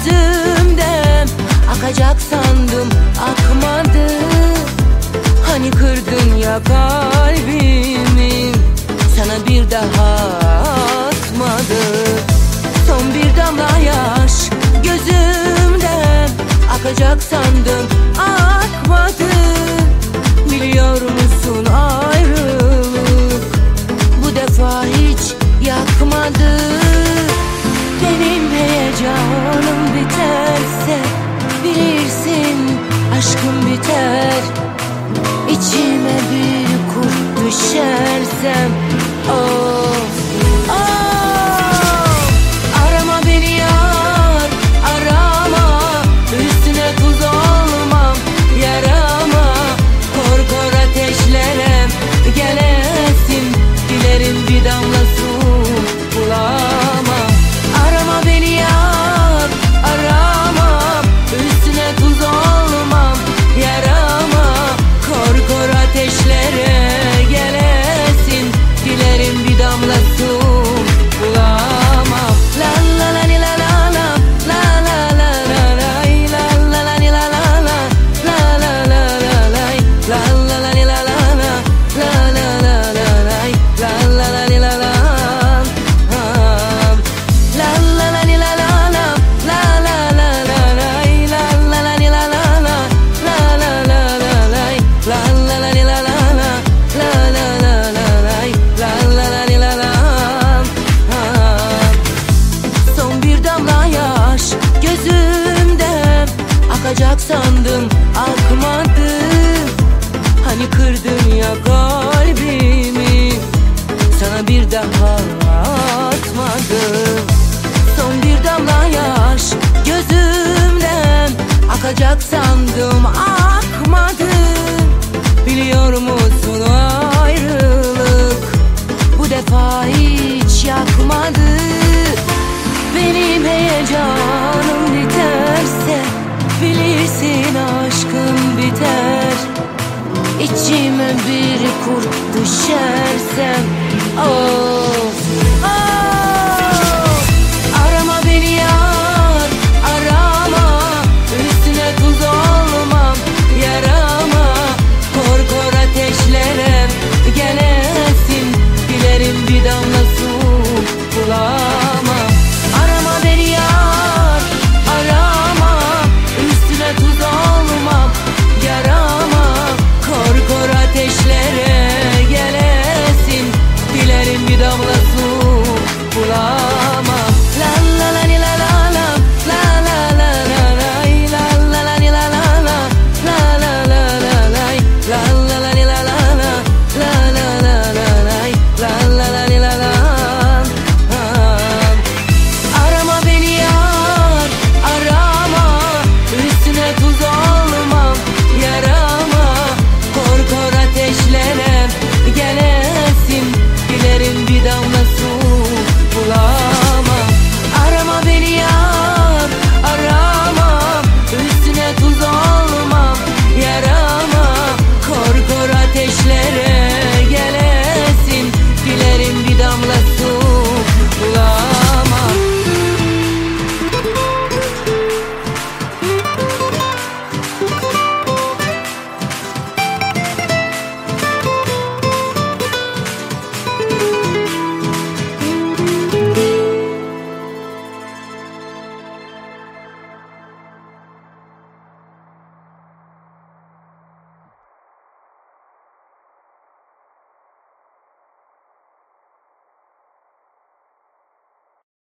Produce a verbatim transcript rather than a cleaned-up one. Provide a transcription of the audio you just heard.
gözümden akacak sandım, akmadı. Hani kırdın ya kalbimi, sana bir daha atmadı. Son bir damla yaş gözümden akacak sandım, akmadı. Biliyor musun ayrılık bu defa hiç yakmadı. Benim heyecanım biterse bilirsin aşkım biter. İçime bir kurt düşersem of of. Arama beni yar, arama, üstüne tuz olmam yarama. Kor kor ateşlere gelesin, dilerim bir damla su bulamam. Arama beni yar, arama, üstüne tuz olmam yarama. Kor kor ateşlere gelesin, dilerim bir damla su bulamam. La la la ni la la la, la la la la la, la la la ni la la la, la la la la la, la la la ni la la la, la la la la la, la la la ni la la. La la la ni la la la, la la la la la, la la la ni la la la, la la la la la, la la la ni la la la, la la la la la, la la la ni la la. Son bir damla yaş gözümden akacak sandım, akmadı. Hani kırdın ya kalbimi, sana bir daha atmadım. Son bir damla yaş gözümden akacak sandım, akmadı. Biliyor musun ayrılık bu defa hiç yakmadı. Benim heyecanım biterse bilirsin aşkım biter. İçime bir kurt düşersem of of. Arama beni yar, arama, üstüne tuz olmam yarama. Kor kor ateşlere gelesin, dilerim bir damla